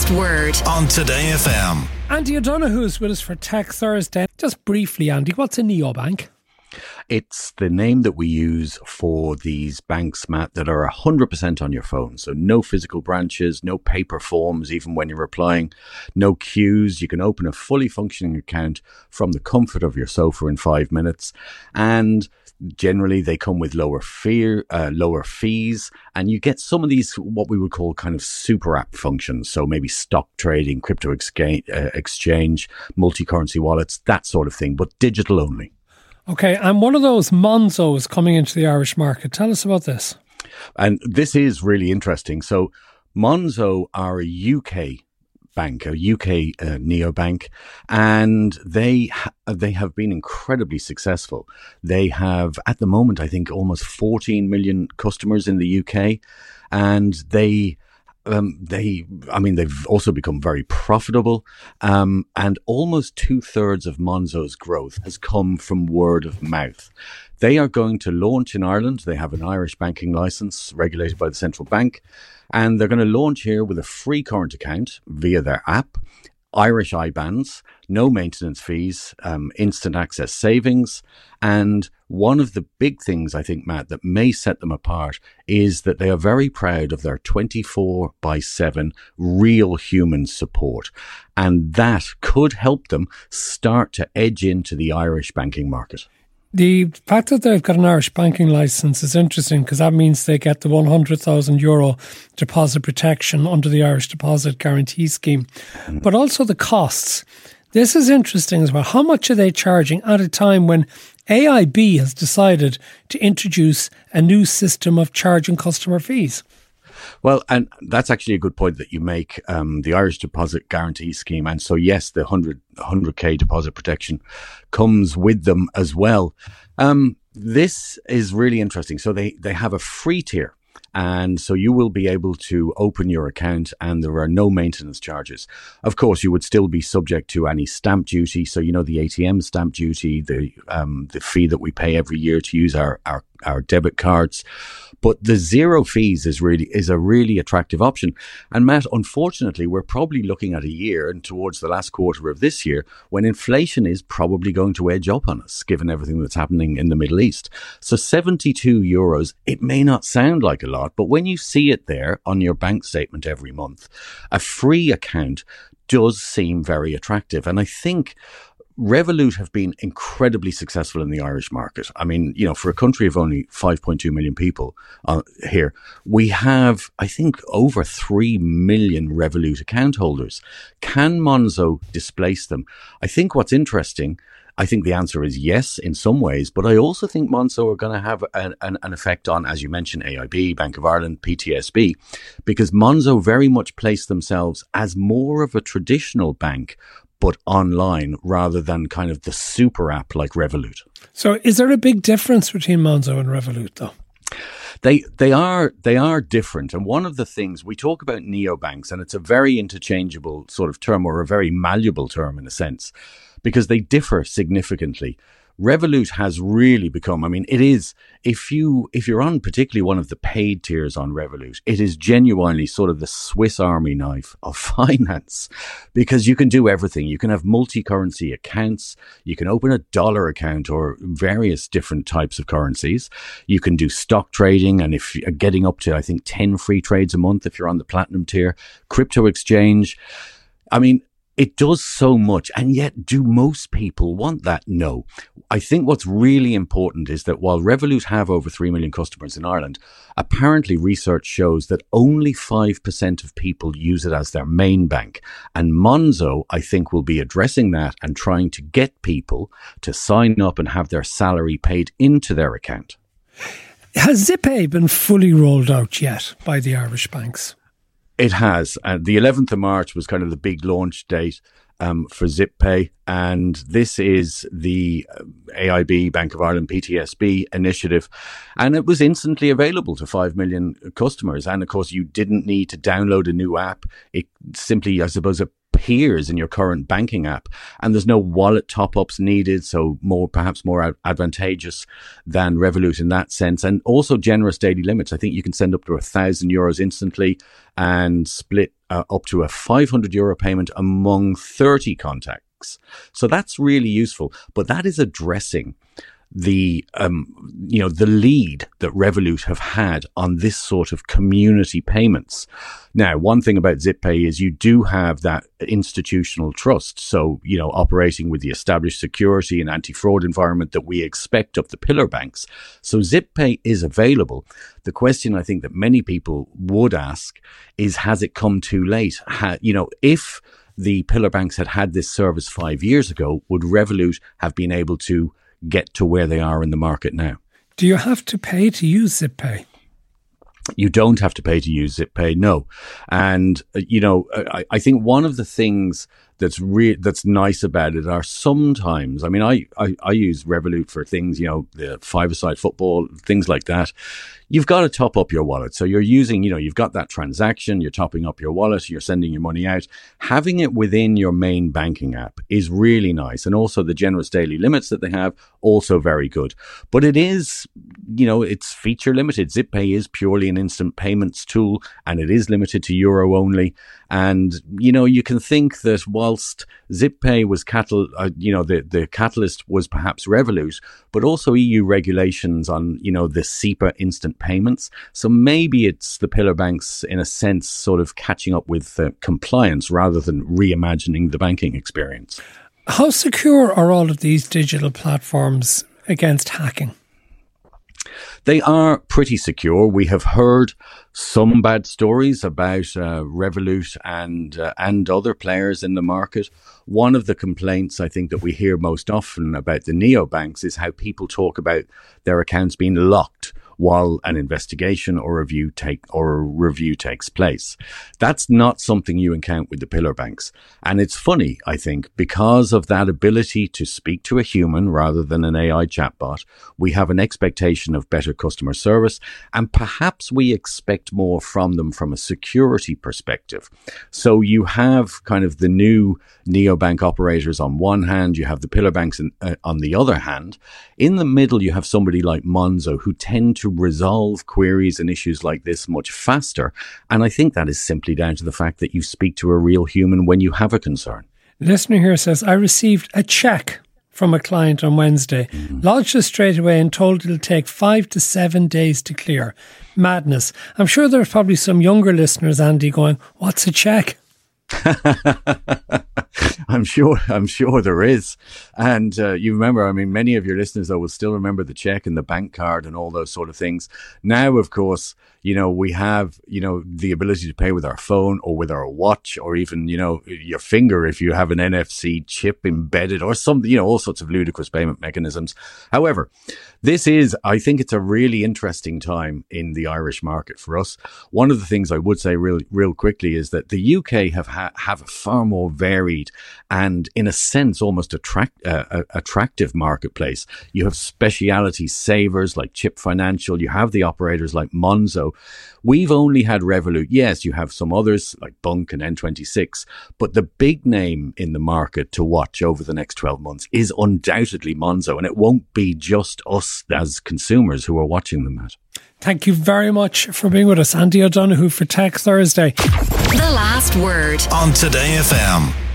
Last word on Today FM. Andy O'Donoghue is with us for Tech Thursday. Just briefly, Andy, what's a neobank? It's the name that we use for these banks, Matt, that are 100% on your phone. So no physical branches, no paper forms, even when you're applying, no queues. You can open a fully functioning account from the comfort of your sofa in 5 minutes. And generally, they come with lower fees, and you get some of these, what we would call kind of super app functions. So maybe stock trading, crypto exchange, multi-currency wallets, that sort of thing, but digital only. Okay, and one of those Monzo is coming into the Irish market. Tell us about this. And this is really interesting. So Monzo are a UK bank, a UK neobank, and they have been incredibly successful. They have, at the moment, I think almost 14 million customers in the UK, and they've also become very profitable, and almost 2/3 of Monzo's growth has come from word of mouth. They are going to launch in Ireland. They have an Irish banking license regulated by the central bank, and they're going to launch here with a free current account via their app, Irish IBANs, no maintenance fees, instant access savings. And one of the big things, I think, Matt, that may set them apart is that they are very proud of their 24/7 real human support. And that could help them start to edge into the Irish banking market. The fact that they've got an Irish banking licence is interesting because that means they get the €100,000 deposit protection under the Irish Deposit Guarantee Scheme, but also the costs. This is interesting as well. How much are they charging at a time when AIB has decided to introduce a new system of charging customer fees? Well, and that's actually a good point that you make, the Irish Deposit Guarantee Scheme. And so, yes, the 100K deposit protection comes with them as well. This is really interesting. So they have a free tier. And so you will be able to open your account and there are no maintenance charges. Of course, you would still be subject to any stamp duty. So, you know, the ATM stamp duty, the fee that we pay every year to use our debit cards. But the zero fees is a really attractive option. And Matt, unfortunately, we're probably looking at a year and towards the last quarter of this year when inflation is probably going to edge up on us, given everything that's happening in the Middle East. So €72, it may not sound like a lot, but when you see it there on your bank statement every month, a free account does seem very attractive. And I think Revolut have been incredibly successful in the Irish market. I mean, you know, for a country of only 5.2 million people here, we have, I think, over 3 million Revolut account holders. Can Monzo displace them? I think what's interesting, I think the answer is yes in some ways, but I also think Monzo are going to have an effect on, as you mentioned, AIB, Bank of Ireland, PTSB, because Monzo very much place themselves as more of a traditional bank, but online rather than kind of the super app like Revolut. So is there a big difference between Monzo and Revolut though? They are different. And one of the things we talk about neobanks, and it's a very interchangeable sort of term or a very malleable term in a sense, because they differ significantly. Revolut has really become, I mean, it is, if you're on particularly one of the paid tiers on Revolut, it is genuinely sort of the Swiss Army knife of finance because you can do everything. You can have multi-currency accounts. You can open a dollar account or various different types of currencies. You can do stock trading. And if you're getting up to, I think, 10 free trades a month, if you're on the platinum tier, crypto exchange. I mean, it does so much, and yet do most people want that? No. I think what's really important is that while Revolut have over 3 million customers in Ireland, apparently research shows that only 5% of people use it as their main bank. And Monzo, I think, will be addressing that and trying to get people to sign up and have their salary paid into their account. Has ZipPay been fully rolled out yet by the Irish banks? It has. The 11th of March was kind of the big launch date for ZipPay. And this is the AIB, Bank of Ireland, PTSB initiative. And it was instantly available to 5 million customers. And of course, you didn't need to download a new app. It simply, I suppose, appears in your current banking app, and there's no wallet top-ups needed, so perhaps more advantageous than Revolut in that sense. And also generous daily limits. I think you can send up to €1,000 instantly and split up to a €500 payment among 30 contacts. So that's really useful, but that is addressing the lead that Revolut have had on this sort of community payments. Now, one thing about ZipPay is you do have that institutional trust. So, operating with the established security and anti-fraud environment that we expect of the pillar banks. So ZipPay is available. The question I think that many people would ask is, has it come too late? If the pillar banks had this service 5 years ago, would Revolut have been able to get to where they are in the market now? Do you have to pay to use ZipPay? You don't have to pay to use ZipPay, no. And, I think one of the things that's nice about it are sometimes, I use Revolut for things, the five-a-side football, things like that. You've got to top up your wallet. So you're using, you've got that transaction, you're topping up your wallet, you're sending your money out. Having it within your main banking app is really nice. And also the generous daily limits that they have, also very good. But it is, it's feature limited. ZipPay is purely an instant payments tool, and it is limited to euro only. And, you can think that whilst ZipPay was the catalyst was perhaps Revolut, but also EU regulations on, the SEPA instant payments. So maybe it's the pillar banks, in a sense, sort of catching up with compliance rather than reimagining the banking experience. How secure are all of these digital platforms against hacking? They are pretty secure. We have heard some bad stories about Revolut and other players in the market. One of the complaints I think that we hear most often about the neobanks is how people talk about their accounts being locked while an investigation or a review takes place. That's not something you encounter with the pillar banks. And it's funny, I think, because of that ability to speak to a human rather than an AI chatbot, we have an expectation of better customer service, and perhaps we expect more from them from a security perspective. So you have kind of the new neobank operators on one hand, you have the pillar banks on the other hand. In the middle, you have somebody like Monzo who tend to resolve queries and issues like this much faster. And I think that is simply down to the fact that you speak to a real human when you have a concern. Listener here says, I received a check from a client on Wednesday, lodged it straight away and told it'll take 5 to 7 days to clear. Madness. I'm sure there's probably some younger listeners, Andy, going, what's a check? I'm sure there is. And you remember, many of your listeners, though, will still remember the check and the bank card and all those sort of things. Now, of course, we have, the ability to pay with our phone or with our watch or even, your finger if you have an NFC chip embedded or something, all sorts of ludicrous payment mechanisms. However, I think it's a really interesting time in the Irish market for us. One of the things I would say real quickly is that the UK have a far more varied and, in a sense, almost attractive marketplace. You have speciality savers like Chip Financial. You have the operators like Monzo. We've only had Revolut. Yes, you have some others like Bunk and N26, but the big name in the market to watch over the next 12 months is undoubtedly Monzo, and it won't be just us as consumers who are watching them, Matt. Thank you very much for being with us, Andy O'Donoghue, for Tech Thursday. The Last Word on Today FM.